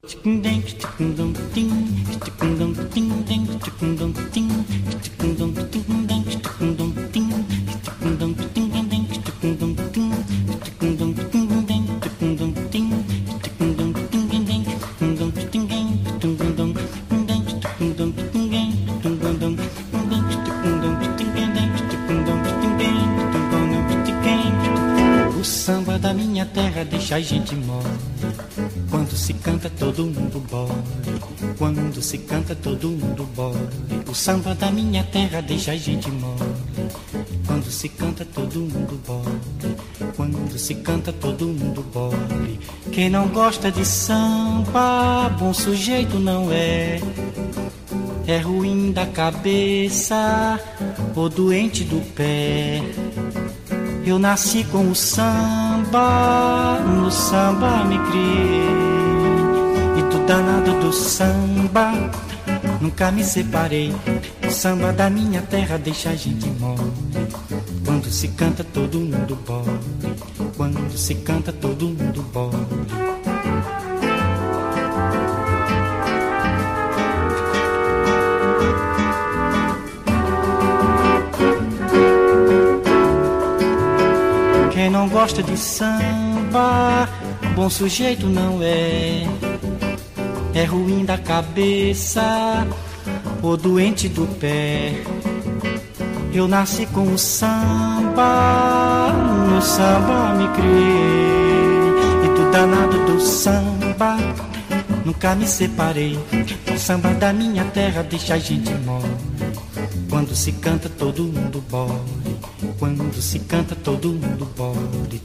O samba da minha terra deixa a gente mole. Quando se canta todo mundo bole. Quando se canta todo mundo bole. O samba da minha terra deixa a gente mole. Quando se canta todo mundo bole. Quando se canta todo mundo bole. Quem não gosta de samba, bom sujeito não é. É ruim da cabeça ou doente do pé. Eu nasci com o samba, no samba me criei. E do danado do samba, nunca me separei. O samba da minha terra deixa a gente mole. Quando se canta todo mundo bole. Quando se canta todo mundo bole. Quem não gosta de samba, bom sujeito não é. É ruim da cabeça ou doente do pé. Eu nasci com o samba, no samba me criei. E do danado do samba, nunca me separei. O samba da minha terra deixa a gente mole. Quando se canta todo mundo bole. Quando se canta todo mundo bole.